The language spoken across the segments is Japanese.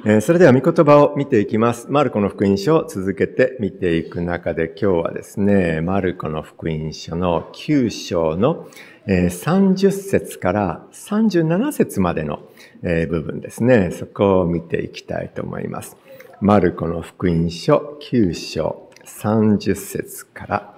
それでは御言葉を見ていきます。マルコの福音書を続けて見ていく中で、今日はですね、マルコの福音書の9章の30節から37節までの部分ですね。そこを見ていきたいと思います。マルコの福音書9章30節から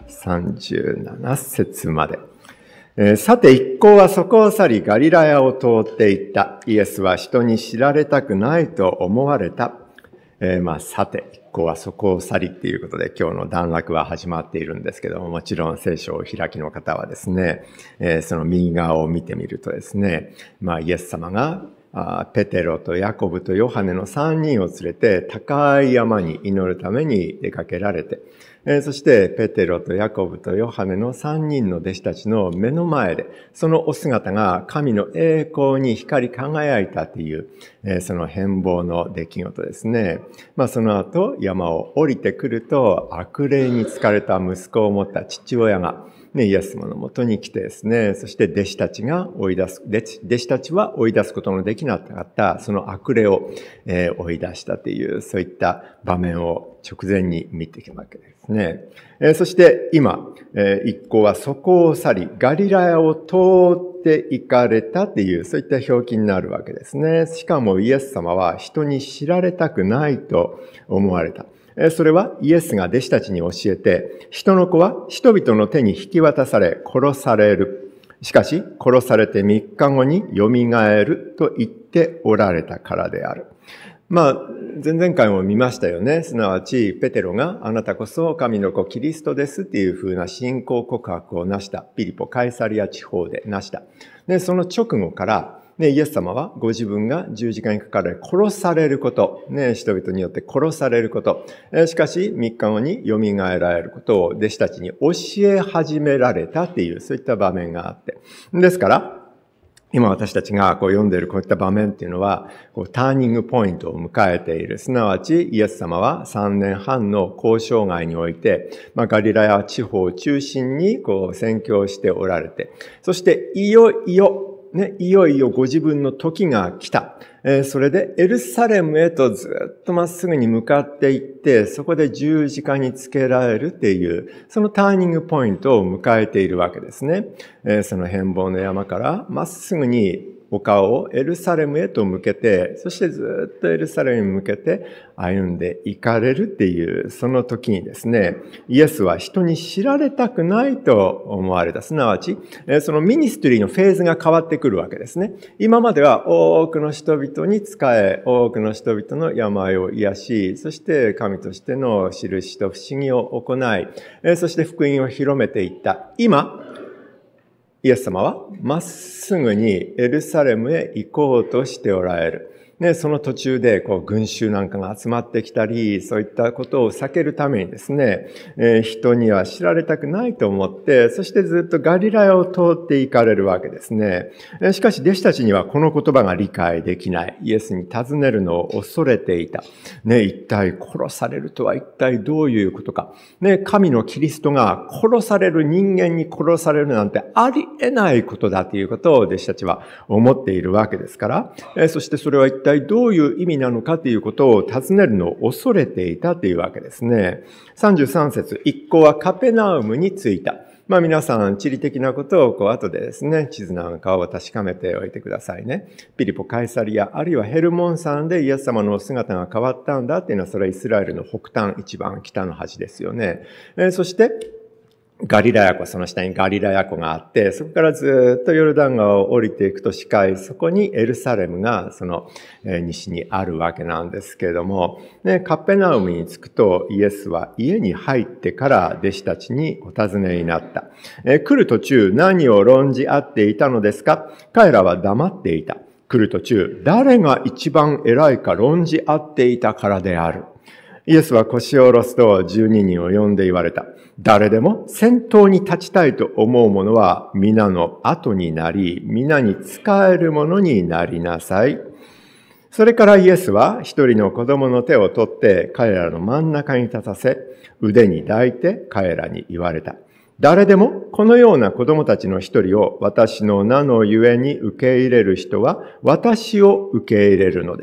37節まで。さて一行はそこを去りガリラヤを通っていった。イエスは人に知られたくないと思われた。さて一行はそこを去りっていうことで今日の段落は始まっているんですけども、もちろん聖書を開きの方はですね、その右側を見てみるとですね、イエス様がペテロとヤコブとヨハネの3人を連れて高い山に祈るために出かけられて、そしてペテロとヤコブとヨハネの3人の弟子たちの目の前で、そのお姿が神の栄光に光り輝いたという、その変貌の出来事ですね。その後山を降りてくると、悪霊に疲れた息子を持った父親がイエス様のもとに来てですね、そして弟子たちは追い出すことのできなかったその悪霊を追い出したという、そういった場面を直前に見てきたわけですね。そして今、一行はそこを去り、ガリラヤを通って行かれたという、そういった表記になるわけですね。しかもイエス様は人に知られたくないと思われた。それはイエスが弟子たちに教えて、人の子は人々の手に引き渡され殺される。しかし殺されて3日後によみがえると言っておられたからである。前々回も見ましたよね。すなわちペテロがあなたこそ神の子キリストですっていうふうな信仰告白をなした。ピリポカイサリア地方でなした。で、その直後からイエス様はご自分が十字架にかかれ殺されること、人々によって殺されること、しかし3日後によみがえられることを弟子たちに教え始められたっていう、そういった場面があって。ですから、今私たちが読んでいるこういった場面っていうのは、ターニングポイントを迎えている。すなわち、イエス様は3年半の交渉外において、ガリラヤ地方を中心に宣教しておられて、そしていよいよご自分の時が来た。それでエルサレムへとずっとまっすぐに向かっていって、そこで十字架につけられるっていう、そのターニングポイントを迎えているわけですね。その変貌の山からまっすぐにお顔をエルサレムへと向けて、そしてずっとエルサレムに向けて歩んでいかれるっていう、その時にですね、イエスは人に知られたくないと思われた。すなわち、そのミニストリーのフェーズが変わってくるわけですね。今までは多くの人々に仕え、多くの人々の病を癒し、そして神としての印と不思議を行い、そして福音を広めていった。今、イエス様はまっすぐにエルサレムへ行こうとしておられる。その途中で群衆なんかが集まってきたり、そういったことを避けるためにですね、人には知られたくないと思って、そしてずっとガリラヤを通って行かれるわけですね。しかし弟子たちにはこの言葉が理解できない。イエスに尋ねるのを恐れていた。一体殺されるとは一体どういうことか。神のキリストが殺される、人間に殺されるなんてありえないことだということを弟子たちは思っているわけですから、そしてそれは一体どういう意味なのかということを尋ねるのを恐れていたというわけですね。33節、一行はカペナウムに着いた。皆さん地理的なことを後でですね、地図なんかを確かめておいてくださいね。ピリポ、カイサリア、あるいはヘルモン山でイエス様の姿が変わったんだっていうのは、それはイスラエルの北端、一番北の端ですよね。そして、ガリラヤ湖、その下にガリラヤ湖があって、そこからずっとヨルダン川を降りていくと視界、そこにエルサレムがその西にあるわけなんですけれども、カペナウムに着くとイエスは家に入ってから弟子たちにお尋ねになった。来る途中何を論じ合っていたのですか？彼らは黙っていた。来る途中誰が一番偉いか論じ合っていたからである。イエスは腰を下ろすと12人を呼んで言われた。誰でも先頭に立ちたいと思う者は皆の後になり、皆に仕える者になりなさい。それからイエスは一人の子供の手を取って彼らの真ん中に立たせ、腕に抱いて彼らに言われた。誰でもこのような子供たちの一人を私の名のゆえに受け入れる人は私を受け入れるのです。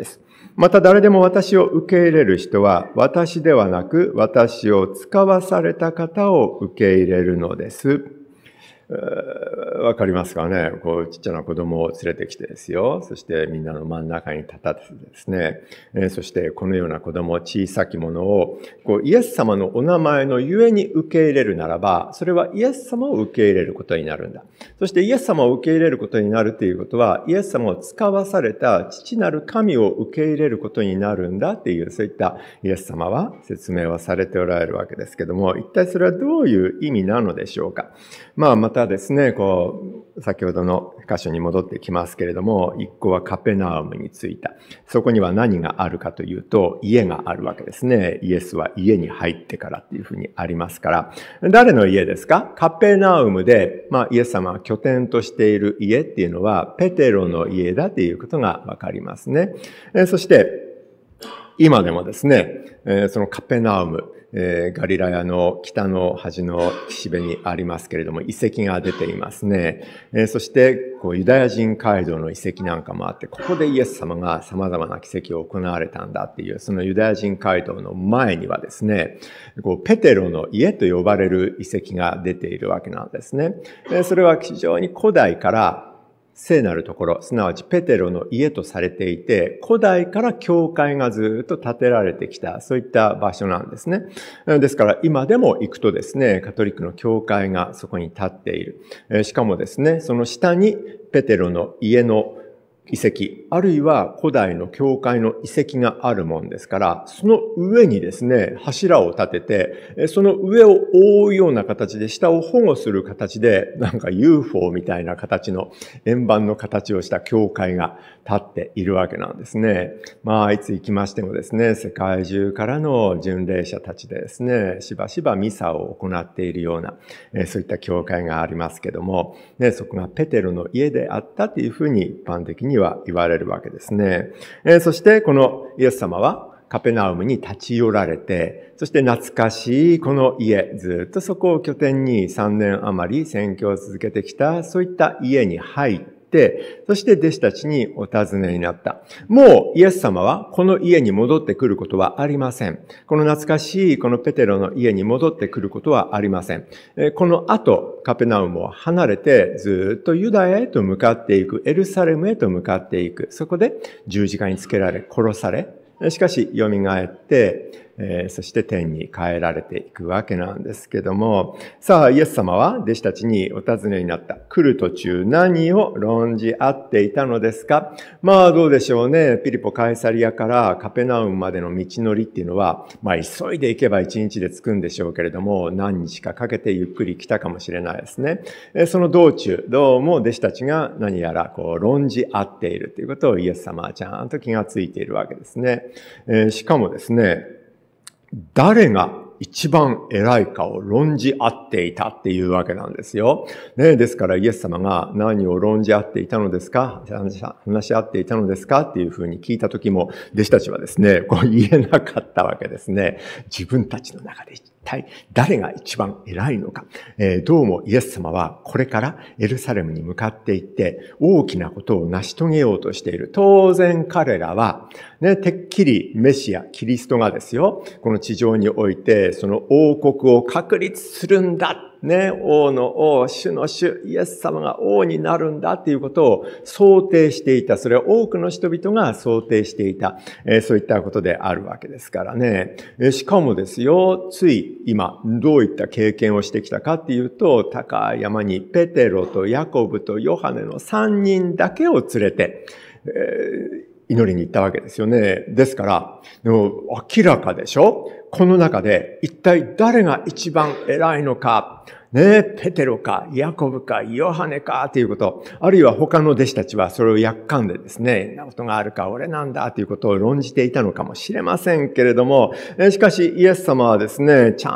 また誰でも私を受け入れる人は、私ではなく、私を使わされた方を受け入れるのです。わかりますかね。ちっちゃな子供を連れてきてですよ。そしてみんなの真ん中に立たせてですね。そしてこのような子供、小さきものを、イエス様のお名前のゆえに受け入れるならば、それはイエス様を受け入れることになるんだ。そしてイエス様を受け入れることになるということは、イエス様を使わされた父なる神を受け入れることになるんだっていう、そういったイエス様は説明はされておられるわけですけども、一体それはどういう意味なのでしょうか。またですね、先ほどの箇所に戻ってきますけれども、一行はカペナウムに着いた。そこには何があるかというと、家があるわけですね。イエスは家に入ってからっていうふうにありますから。誰の家ですか？カペナウムで、イエス様が拠点としている家っていうのは、ペテロの家だということがわかりますね。そして、今でもですね、そのカペナウム、ガリラヤの北の端の岸辺にありますけれども、遺跡が出ていますね。そして、ユダヤ人街道の遺跡なんかもあって、ここでイエス様が様々な奇跡を行われたんだっていう、そのユダヤ人街道の前にはですね、ペテロの家と呼ばれる遺跡が出ているわけなんですね。それは非常に古代から聖なるところ、すなわちペテロの家とされていて、古代から教会がずっと建てられてきた、そういった場所なんですね。ですから今でも行くとですね、カトリックの教会がそこに建っている。しかもですね、その下にペテロの家の遺跡、あるいは古代の教会の遺跡があるもんですから、その上にですね、柱を立てて、その上を覆うような形で下を保護する形で、なんか UFO みたいな形の円盤の形をした教会が立っているわけなんですね。いつ行きましてもですね、世界中からの巡礼者たちでですね、しばしばミサを行っているような、そういった教会がありますけども、そこがペテロの家であったというふうに一般的には言われるわけですね。そしてこのイエス様はカペナウムに立ち寄られて、そして懐かしいこの家、ずっとそこを拠点に3年余り宣教を続けてきた、そういった家に入って、そして弟子たちにお尋ねになった。もうイエス様はこの家に戻ってくることはありません。この懐かしいこのペテロの家に戻ってくることはありません。この後、カペナウムを離れてずっとユダヤへと向かっていく、エルサレムへと向かっていく。そこで十字架につけられ、殺され、しかし蘇って、そして天に帰られていくわけなんですけども、さあイエス様は弟子たちにお尋ねになった。来る途中何を論じ合っていたのですか？どうでしょうね。ピリポカイサリアからカペナウムまでの道のりっていうのは、急いで行けば1日で着くんでしょうけれども、何日かかけてゆっくり来たかもしれないですね。その道中、どうも弟子たちが何やら論じ合っているということをイエス様はちゃんと気がついているわけですね。しかもですね、誰が一番偉いかを論じ合っていたっていうわけなんですよ。ですからイエス様が何を論じ合っていたのですか、話し合っていたのですかっていうふうに聞いたときも、弟子たちはですね、言えなかったわけですね。自分たちの中で一体誰が一番偉いのか。どうもイエス様はこれからエルサレムに向かっていって大きなことを成し遂げようとしている。当然彼らはてっきりメシア、キリストがですよ、この地上においてその王国を確立するんだ。王の王、主の主、イエス様が王になるんだっていうことを想定していた。それは多くの人々が想定していた。そういったことであるわけですからね。しかもですよ、つい今どういった経験をしてきたかっていうと、高い山にペテロとヤコブとヨハネの3人だけを連れて、祈りに行ったわけですよね。ですから、でも明らかでしょ？この中で一体誰が一番偉いのか、ペテロか、ヤコブか、ヨハネかということ、あるいは他の弟子たちはそれをやっかんでですね、なことがあるか、俺なんだということを論じていたのかもしれませんけれども、しかしイエス様はですね、ちゃ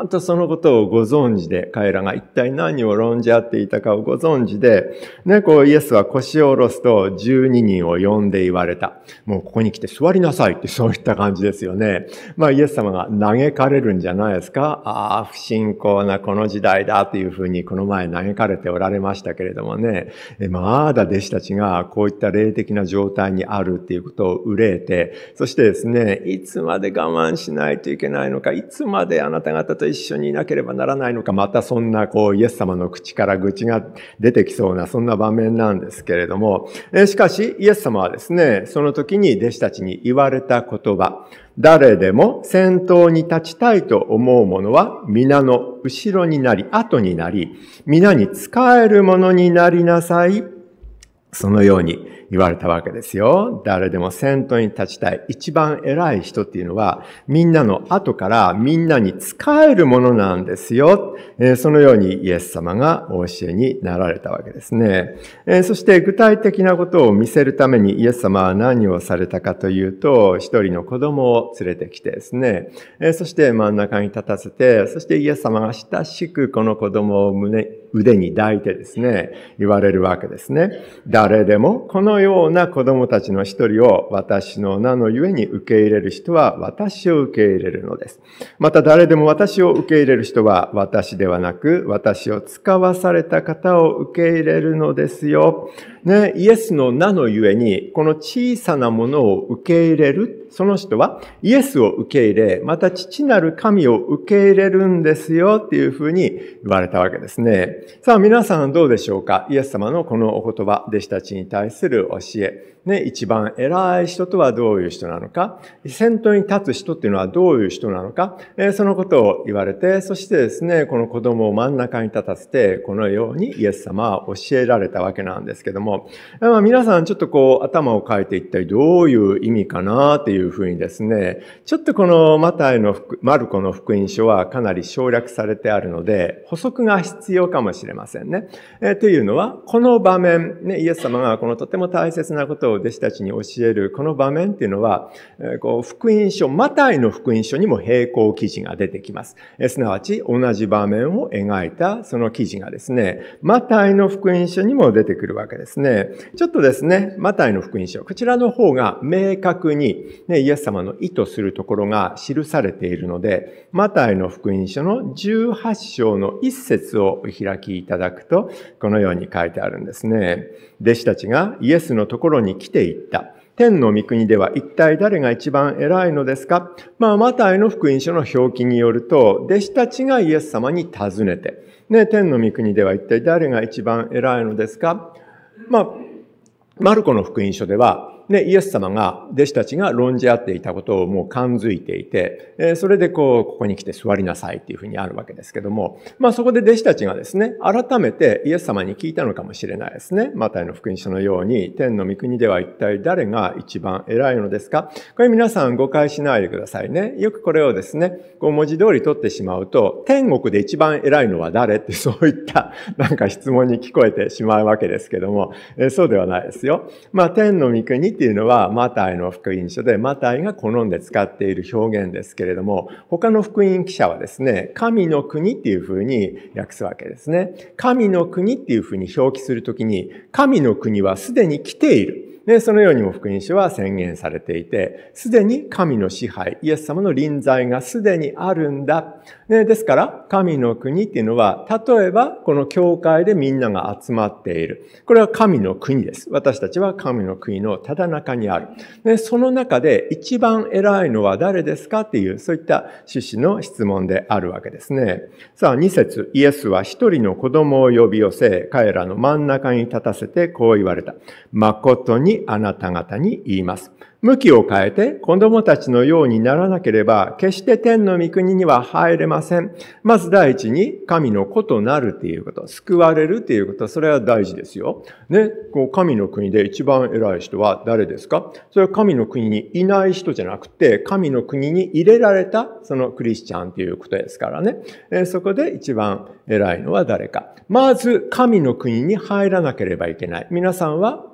ゃんとそのことをご存知で、彼らが一体何を論じ合っていたかをご存知で、ね、イエスは腰を下ろすと12人を呼んで言われた。もうここに来て座りなさいってそういった感じですよね。イエス様が嘆かれるんじゃないですか。ああ、不信仰なこの時代だというふうにこの前嘆かれておられましたけれどもね、まだ弟子たちがこういった霊的な状態にあるっていうことを憂えて、そしてですね、いつまで我慢しないといけないのか、いつまであなた方と一緒にいなければならないのか、またそんなイエス様の口から愚痴が出てきそうなそんな場面なんですけれども、しかしイエス様はですね、その時に弟子たちに言われた言葉、誰でも先頭に立ちたいと思う者は皆の後ろになり、後になり、皆に仕える者になりなさい。そのように言われたわけですよ。誰でも先頭に立ちたい。一番偉い人っていうのは、みんなの後からみんなに仕えるものなんですよ。そのようにイエス様がお教えになられたわけですね。そして具体的なことを見せるためにイエス様は何をされたかというと、一人の子供を連れてきてですね、そして真ん中に立たせて、そしてイエス様が親しくこの子供を腕に抱いてですね、言われるわけですね。誰でもこのような子供たちの一人を私の名のゆえに受け入れる人は私を受け入れるのです。また誰でも私を受け入れる人は私ではなく私を使わされた方を受け入れるのですよ。ね、イエスの名のゆえにこの小さなものを受け入れる、その人はイエスを受け入れ、また父なる神を受け入れるんですよっていうふうに言われたわけですね。さあ皆さんどうでしょうか。イエス様のこのお言葉、弟子たちに対する教え。ね、一番偉い人とはどういう人なのか、先頭に立つ人っていうのはどういう人なのか、そのことを言われて、そしてですね、この子供を真ん中に立たせて、このようにイエス様は教えられたわけなんですけども、皆さんちょっと頭を変えて一体どういう意味かなっていうふうにですね、ちょっとこのマルコの福音書はかなり省略されてあるので、補足が必要かもしれませんね。というのは、この場面、ね、イエス様がこのとても大切なことを弟子たちに教えるこの場面っていうのは、福音書、マタイの福音書にも並行記事が出てきます。すなわち同じ場面を描いたその記事がですね、マタイの福音書にも出てくるわけですね。ちょっとですね、マタイの福音書、こちらの方が明確に、ね、イエス様の意図するところが記されているので、マタイの福音書の18章の1節をお開きいただくと、このように書いてあるんですね。弟子たちがイエスのところに来ていった。天の御国では一体誰が一番偉いのですか？マタイの福音書の表記によると、弟子たちがイエス様に尋ねて、ね、天の御国では一体誰が一番偉いのですか？マルコの福音書では、ね、イエス様が弟子たちが論じ合っていたことをもう感づいていて、それでここに来て座りなさいっていうふうにあるわけですけども、そこで弟子たちがですね、改めてイエス様に聞いたのかもしれないですね。マタイの福音書のように、天の御国では一体誰が一番偉いのですか？これ皆さん誤解しないでくださいね。よくこれをですね、文字通り取ってしまうと、天国で一番偉いのは誰ってそういった質問に聞こえてしまうわけですけども、そうではないですよ。天の御国っていうのはマタイの福音書でマタイが好んで使っている表現ですけれども、他の福音記者はですね、神の国っていうふうに訳すわけですね。神の国っていうふうに表記するときに、神の国はすでに来ている。そのようにも福音書は宣言されていて、すでに神の支配、イエス様の臨在がすでにあるんだ。ですから、神の国っていうのは、例えばこの教会でみんなが集まっている。これは神の国です。私たちは神の国のただ中にある。その中で一番偉いのは誰ですかっていう、そういった趣旨の質問であるわけですね。さあ、2節、イエスは一人の子供を呼び寄せ、彼らの真ん中に立たせてこう言われた。誠にあなた方に言います。向きを変えて子供たちのようにならなければ、決して天の御国には入れません。まず第一に、神の子となるということ、救われるということ、それは大事ですよ。ね、神の国で一番偉い人は誰ですか？それは神の国にいない人じゃなくて、神の国に入れられた、そのクリスチャンということですからね。そこで一番偉いのは誰か。まず、神の国に入らなければいけない。皆さんは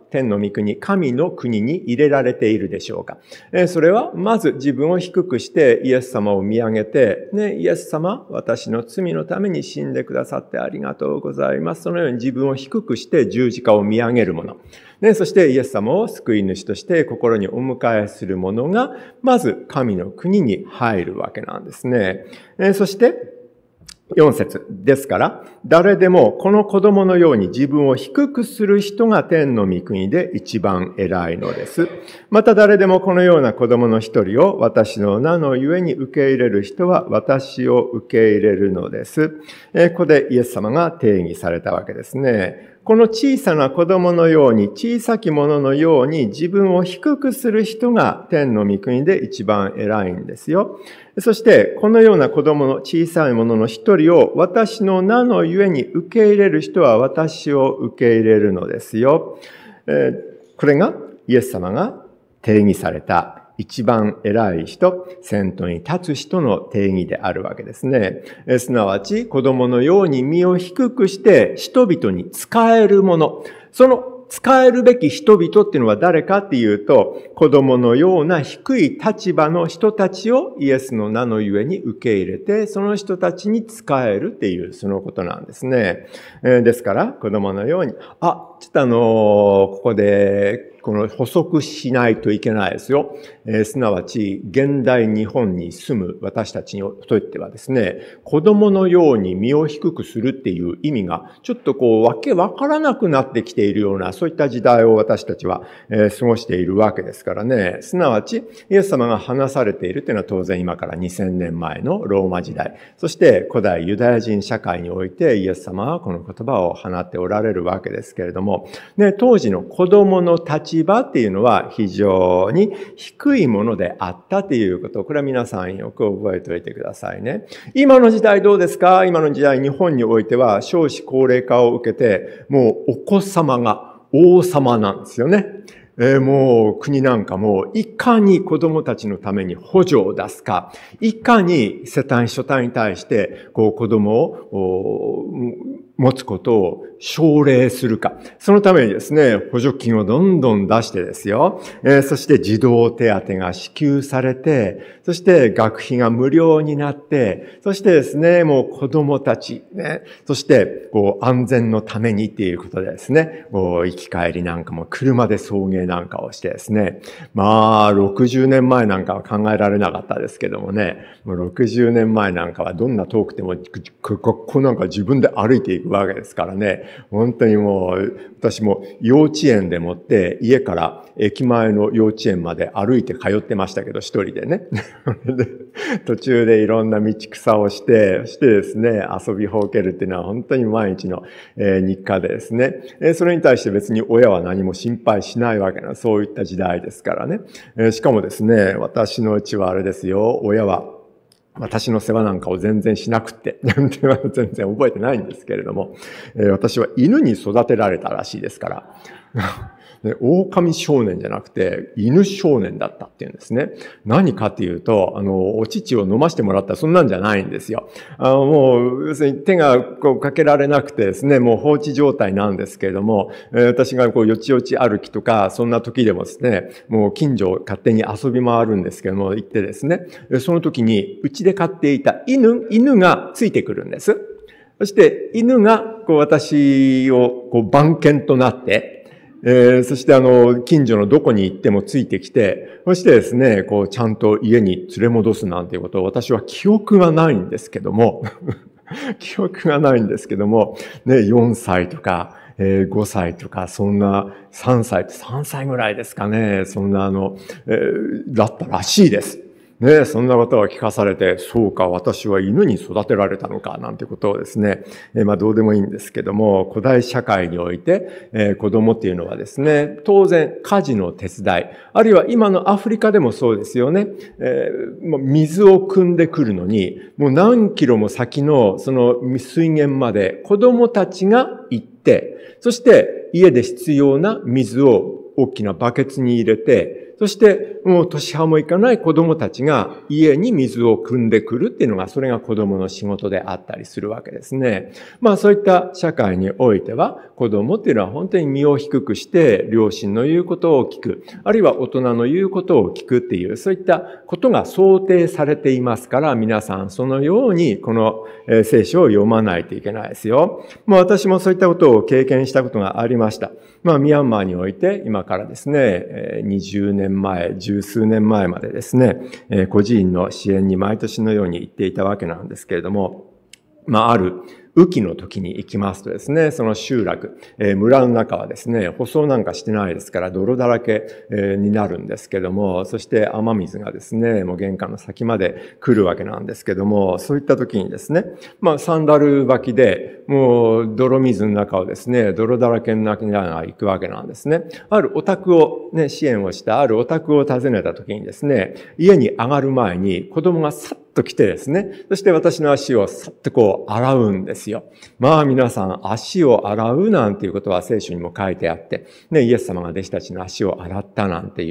天の御国、神の国に入れられているでしょうか。それは、まず自分を低くしてイエス様を見上げて、ね、イエス様、私の罪のために死んでくださってありがとうございます。そのように自分を低くして十字架を見上げるもの。ね、そしてイエス様を救い主として心にお迎えするものが、まず神の国に入るわけなんですね。そして、4節ですから、誰でもこの子供のように自分を低くする人が天の御国で一番偉いのです。また誰でもこのような子供の一人を私の名のゆえに受け入れる人は私を受け入れるのです。ここでイエス様が定義されたわけですね。この小さな子供のように、小さき者のように自分を低くする人が天の御国で一番偉いんですよ。そして、このような子供の小さい者の一人を私の名のゆえに受け入れる人は私を受け入れるのですよ。これがイエス様が定義された一番偉い人、先頭に立つ人の定義であるわけですね。すなわち、子供のように身を低くして人々に仕えるもの。その仕えるべき人々っていうのは誰かっていうと、子供のような低い立場の人たちをイエスの名のゆえに受け入れて、その人たちに仕えるっていう、そのことなんですね。ですから、子供のように、ちょっとここで、この補足しないといけないですよ。すなわち、現代日本に住む私たちにとってはですね、子供のように身を低くするっていう意味が、ちょっとわけわからなくなってきているような、そういった時代を私たちは過ごしているわけですからね。すなわち、イエス様が話されているというのは当然今から2000年前のローマ時代、そして古代ユダヤ人社会においてイエス様はこの言葉を放っておられるわけですけれども、ね、当時の子供の立場っていうのは非常に低いものであったということを、これは皆さんよく覚えておいてくださいね。今の時代どうですか？今の時代日本においては少子高齢化を受けて、もうお子様が王様なんですよね。もう国なんかもいかに子供たちのために補助を出すか、いかに世帯諸帯に対して子供を持つことを奨励するか。そのためにですね、補助金をどんどん出してですよ。そして児童手当が支給されて、そして学費が無料になって、そしてですね、もう子供たちね、そして安全のためにっていうことでですね、行き帰りなんかも車で送迎なんかをしてですね、60年前なんかは考えられなかったですけどもね、もう60年前なんかはどんな遠くても、学校なんか自分で歩いていくわけですからね、本当にもう、私も幼稚園でもって家から駅前の幼稚園まで歩いて通ってましたけど、一人でね。で途中でいろんな道草をして、そしてですね、遊びほうけるっていうのは本当に毎日の日課でですね、それに対して別に親は何も心配しないわけな、そういった時代ですからね。しかもですね、私のうちはあれですよ、親は私の世話なんかを全然しなくって、全然覚えてないんですけれども、私は犬に育てられたらしいですから、狼少年じゃなくて犬少年だったっていうんですね。何かっていうと、お乳を飲ませてもらったらそんなんじゃないんですよ。もう、要するに手がかけられなくてですね、もう放置状態なんですけれども、私がよちよち歩きとか、そんな時でもですね、もう近所を勝手に遊び回るんですけども、行ってですね、その時に、うちで飼っていた犬がついてくるんです。そして犬が私を番犬となって、そして近所のどこに行ってもついてきて、そしてですね、ちゃんと家に連れ戻すなんていうことを私は記憶がないんですけども、ね、4歳とか、5歳とか、そんな3歳ぐらいですかね、そんなだったらしいです。ね、そんなことを聞かされて、そうか、私は犬に育てられたのか、なんてことをですね、どうでもいいんですけども、古代社会において、子供っていうのはですね、当然家事の手伝い、あるいは今のアフリカでもそうですよね、水を汲んでくるのに、もう何キロも先のその水源まで子供たちが行って、そして家で必要な水を大きなバケツに入れて、 そしてもう年派もいかない子供たちが家に水を汲んでくるっていうのが、それが子供の仕事であったりするわけですね。そういった社会においては、子供っていうのは本当に身を低くして、両親の言うことを聞く、あるいは大人の言うことを聞くっていう、そういったことが想定されていますから、皆さんそのようにこの聖書を読まないといけないですよ。私もそういったことを経験したことがありました。ミャンマーにおいて今からですね、20年前、十数年前までですね、孤児院の支援に毎年のように行っていたわけなんですけれども、ある雨季の時に行きますとですね、その集落、村の中はですね、舗装なんかしてないですから泥だらけになるんですけども、そして雨水がですね、もう玄関の先まで来るわけなんですけども、そういった時にですね、サンダル履きで、もう泥水の中をですね、泥だらけの中に行くわけなんですね。あるお宅をね、支援をしたあるお宅を訪ねた時にですね、家に上がる前に子供がさっと来てですね、そして私の足をさっと洗うんですよ。皆さん足を洗うなんていうことは聖書にも書いてあって、ね、イエス様が弟子たちの足を洗ったなんていう、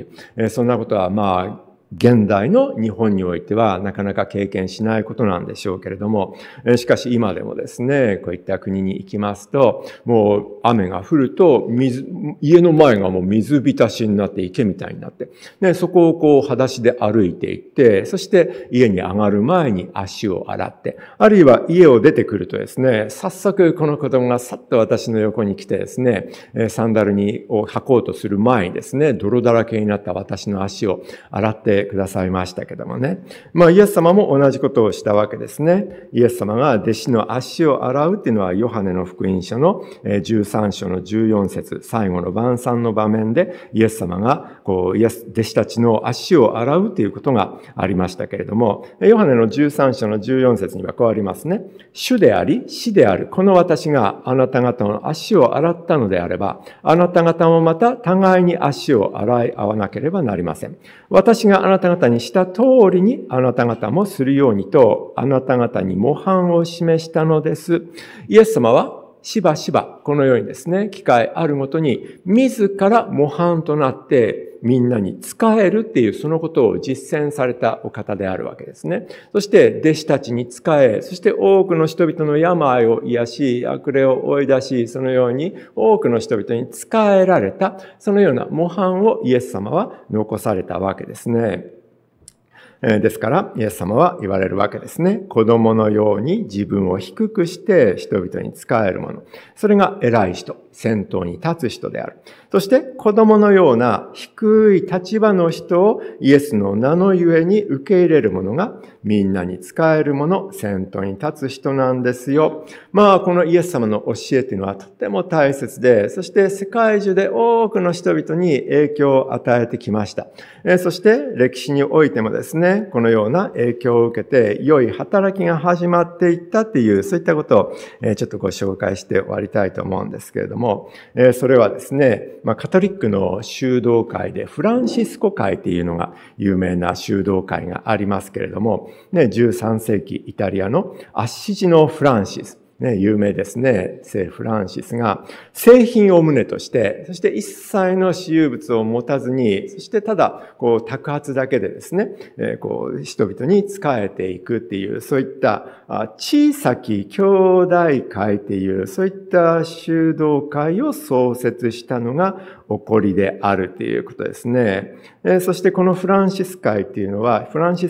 そんなことは現代の日本においてはなかなか経験しないことなんでしょうけれども、しかし今でもですね、こういった国に行きますと、もう雨が降ると家の前がもう水浸しになって池みたいになって、でそこを裸足で歩いていって、そして家に上がる前に足を洗って、あるいは家を出てくるとですね、早速この子供がさっと私の横に来てですね、サンダルを履こうとする前にですね、泥だらけになった私の足を洗ってくださいましたけどもね。イエス様も同じことをしたわけですね。イエス様が弟子の足を洗うっていうのは、ヨハネの福音書の13章の14節、最後の晩餐の場面で、イエス様が弟子たちの足を洗うということがありましたけれども、ヨハネの13章の14節にはこうありますね。主であり、死である。この私があなた方の足を洗ったのであれば、あなた方もまた互いに足を洗い合わなければなりません。私があなた方にした通りにあなた方もするようにと、あなた方に模範を示したのです。イエス様はしばしばこのようにですね、機会あるごとに自ら模範となってみんなに仕えるっていうそのことを実践されたお方であるわけですね。そして弟子たちに仕え、そして多くの人々の病を癒し、悪霊を追い出し、そのように多くの人々に仕えられた、そのような模範をイエス様は残されたわけですね。ですから、イエス様は言われるわけですね。子供のように自分を低くして人々に仕えるもの。それが偉い人、先頭に立つ人である。そして子供のような低い立場の人をイエスの名のゆえに受け入れる者がみんなに仕える者、先頭に立つ人なんですよ。このイエス様の教えというのはとても大切で、そして世界中で多くの人々に影響を与えてきました。そして歴史においてもですね、このような影響を受けて良い働きが始まっていったっていう、そういったことをちょっとご紹介して終わりたいと思うんですけれども、それはですね、カトリックの修道会でフランシスコ会っていうのが有名な修道会がありますけれども、13世紀イタリアのアッシジのフランシス、有名ですね。聖フランシスが聖品を旨として、そして一切の私有物を持たずに、そしてただ托発だけでですね、人々に仕えていくっていう、そういった小さき兄弟会っていう、そういった修道会を創設したのが起こりであるということですね。そしてこのフランシスコ会っていうのは、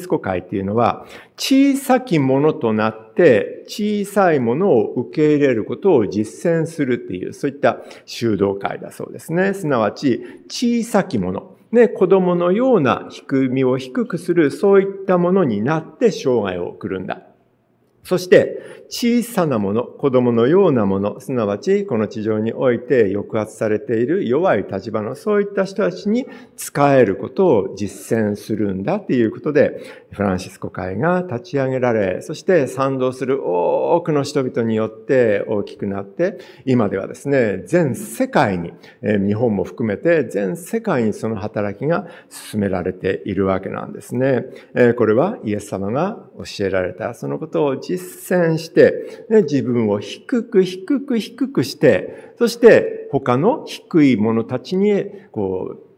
小さきものとなって小さいものを受け入れることを実践するっていう、そういった修道会だそうですね。すなわち小さきもの。子供のような身を低くする、そういったものになって生涯を送るんだ。そして、小さなもの、子供のようなもの、すなわち、この地上において抑圧されている弱い立場のそういった人たちに仕えることを実践するんだっていうことで、フランシスコ会が立ち上げられ、そして賛同する多くの人々によって大きくなって、今ではですね、全世界に、日本も含めて全世界にその働きが進められているわけなんですね。これはイエス様が教えられたそのことを実践して、自分を低くして、そして他の低い者たちに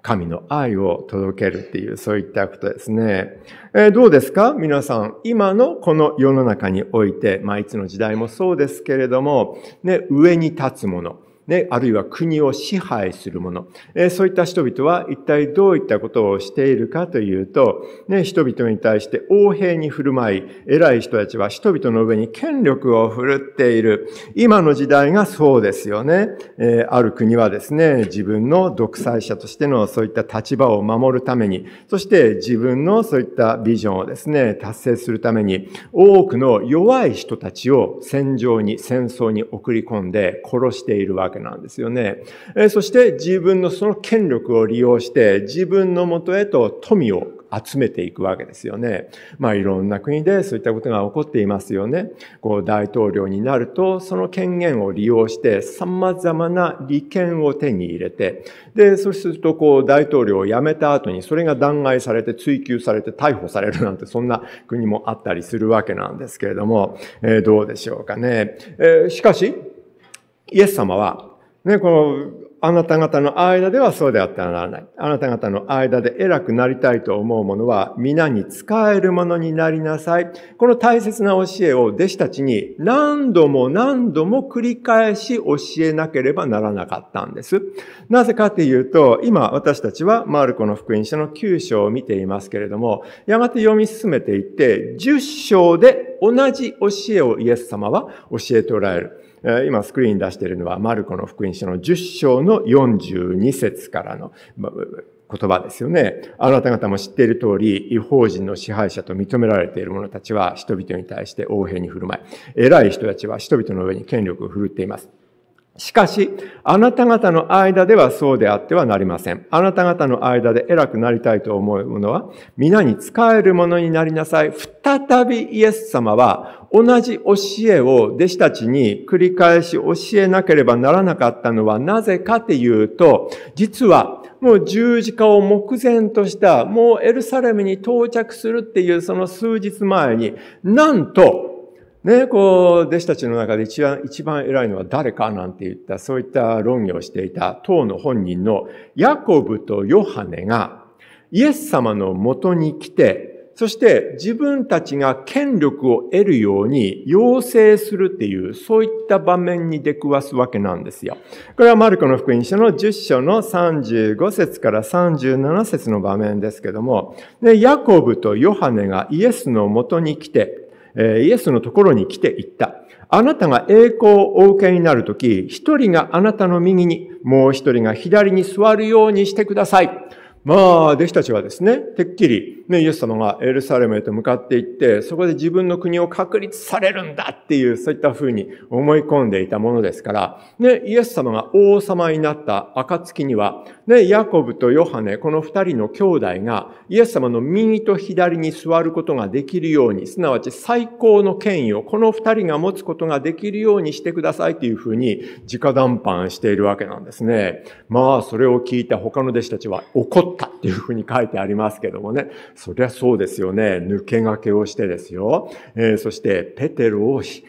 神の愛を届けるっていう、そういったことですね。どうですか皆さん、今のこの世の中において、いつの時代もそうですけれども、上に立つもの、あるいは国を支配する者、そういった人々は一体どういったことをしているかというと、人々に対して横柄に振る舞い、偉い人たちは人々の上に権力を振るっている。今の時代がそうですよね。ある国はですね、自分の独裁者としてのそういった立場を守るために、そして自分のそういったビジョンをですね、達成するために、多くの弱い人たちを戦場に、戦争に送り込んで殺しているわけなんですよね。そして自分のその権力を利用して自分のもとへと富を集めていくわけですよね。いろんな国でそういったことが起こっていますよね。大統領になるとその権限を利用して様々な利権を手に入れて、そうすると大統領を辞めた後にそれが弾劾されて追及されて逮捕されるなんてそんな国もあったりするわけなんですけれども、どうでしょうかね。しかしイエス様は、あなた方の間ではそうであってはならない。あなた方の間で偉くなりたいと思う者は、皆に仕える者になりなさい。この大切な教えを弟子たちに何度も何度も繰り返し教えなければならなかったんです。なぜかというと、今私たちはマルコの福音書の9章を見ていますけれども、やがて読み進めていって、10章で同じ教えをイエス様は教えておられる。今スクリーンに出しているのはマルコの福音書の10章の42節からの言葉ですよね。あなた方も知っている通り、異邦人の支配者と認められている者たちは人々に対して横柄に振る舞い、偉い人たちは人々の上に権力を振るっています。しかし、あなた方の間ではそうであってはなりません。あなた方の間で偉くなりたいと思う者は、皆に仕える者になりなさい。再びイエス様は同じ教えを弟子たちに繰り返し教えなければならなかったのはなぜかというと、実はもう十字架を目前とした、もうエルサレムに到着するっていうその数日前に、なんと、弟子たちの中で一番偉いのは誰かなんて言った、そういった論議をしていた当の本人のヤコブとヨハネがイエス様のもとに来て、そして自分たちが権力を得るように要請するっていう、そういった場面に出くわすわけなんですよ。これはマルコの福音書の10章の35節から37節の場面ですけども、ヤコブとヨハネがイエスのもとに来て、イエスのところに来て言った。あなたが栄光をお受けになるとき、一人があなたの右に、もう一人が左に座るようにしてください。弟子たちはですね、てっきり、イエス様がエルサレムへと向かっていって、そこで自分の国を確立されるんだっていう、そういった風に思い込んでいたものですから、イエス様が王様になった暁には、ヤコブとヨハネ、この二人の兄弟が、イエス様の右と左に座ることができるように、すなわち最高の権威をこの二人が持つことができるようにしてくださいという風に、直談判しているわけなんですね。それを聞いた他の弟子たちは怒ったっていう風に書いてありますけどもね。そりゃそうですよね。抜け駆けをしてですよ。そしてペテロを出し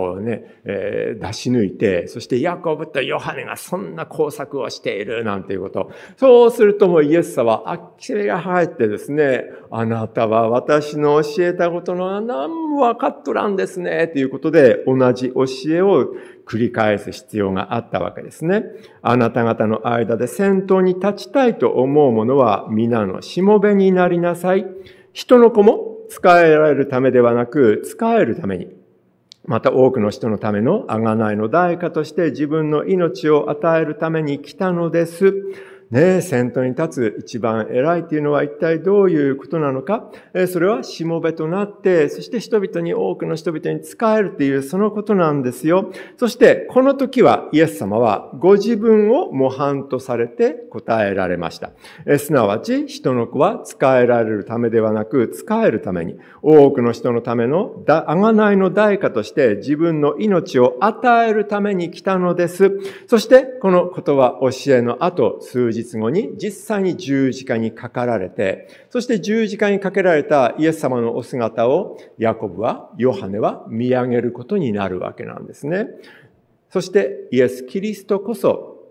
抜いて、そしてヤコブとヨハネがそんな工作をしているなんていうこと。そうするともうイエス様はあっけが入ってですね、あなたは私の教えたことの何も分かっとらんですね。ということで同じ教えを繰り返す必要があったわけですね。あなた方の間で先頭に立ちたいと思う者は皆のしもべになりなさい。人の子も仕えられるためではなく、仕えるために。また多くの人のための贖いの代価として自分の命を与えるために来たのです。先頭に立つ一番偉いというのは一体どういうことなのか。それはしもべとなって、そして多くの人々に仕えるというそのことなんですよ。そしてこの時はイエス様はご自分を模範とされて答えられました。すなわち人の子は仕えられるためではなく仕えるために、多くの人のための贖いの代価として自分の命を与えるために来たのです。そしてこの言葉教えの後、数日後に実際に十字架にかかられて、そして十字架にかけられたイエス様のお姿をヤコブは、ヨハネは見上げることになるわけなんですね。そしてイエス・キリストこそ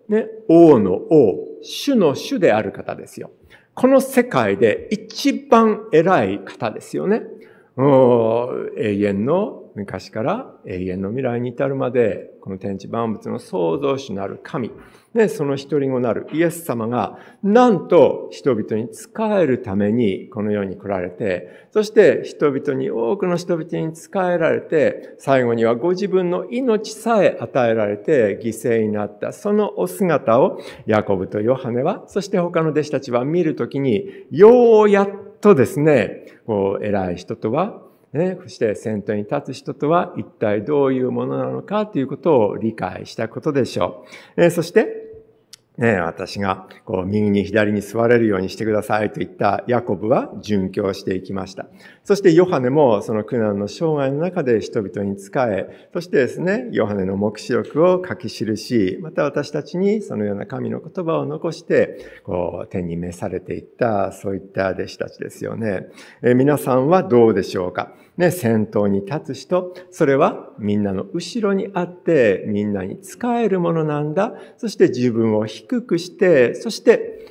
ね、王の王、主の主である方ですよ。この世界で一番偉い方ですよね。永遠の昔から永遠の未来に至るまで、この天地万物の創造主なる神、ね、その一人子なるイエス様が、なんと人々に仕えるためにこの世に来られて、そして人々に、多くの人々に仕えられて、最後にはご自分の命さえ与えられて犠牲になった、そのお姿をヤコブとヨハネは、そして他の弟子たちは見るときに、ようやっとですね、偉い人とは、そして先頭に立つ人とは一体どういうものなのかということを理解したことでしょう。そして、私が右に左に座れるようにしてくださいと言ったヤコブは殉教していきました。そしてヨハネもその苦難の生涯の中で人々に仕え、そしてですね、ヨハネの黙示録を書き記し、また私たちにそのような神の言葉を残して、天に召されていった、そういった弟子たちですよね。皆さんはどうでしょうか。先頭に立つ人、それはみんなの後ろにあって、みんなに仕えるものなんだ。そして自分を低くして、そして、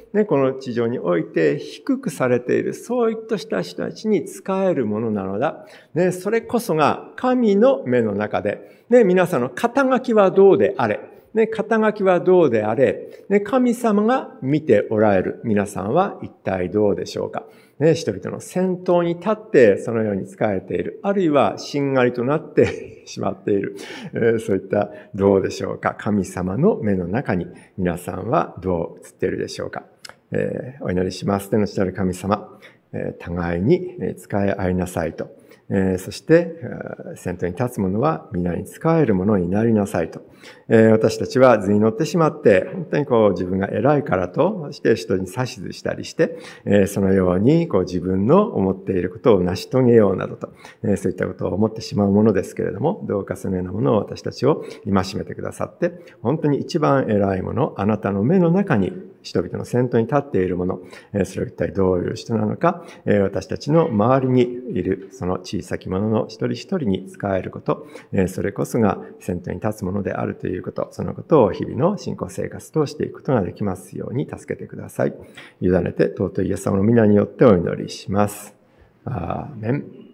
この地上において低くされている、そういった人たちに仕えるものなのだ。それこそが神の目の中で、皆さんの肩書きはどうであれ、肩書きはどうであれ、神様が見ておられる皆さんは一体どうでしょうか。人々の先頭に立ってそのように仕えている。あるいはしんがりとなってしまっている。そういったどうでしょうか。神様の目の中に皆さんはどう映っているでしょうか。お祈りします。天の父なる神様、互いに仕え合いなさいと。そして先頭に立つ者は皆に仕える者になりなさいと。私たちは図に乗ってしまって、本当に自分が偉いからと、そして人に指図したりして、そのように自分の思っていることを成し遂げようなどと、そういったことを思ってしまうものですけれども、どうかそのようなものを私たちを戒めてくださって、本当に一番偉いもの、あなたの目の中に人々の先頭に立っているもの、それは一体どういう人なのか、私たちの周りにいるその小さき者の一人一人に仕えること、それこそが先頭に立つものであるということ、そのことを日々の信仰生活としていくことができますように助けてください。委ねて尊いイエス様の皆によってお祈りします。アーメン。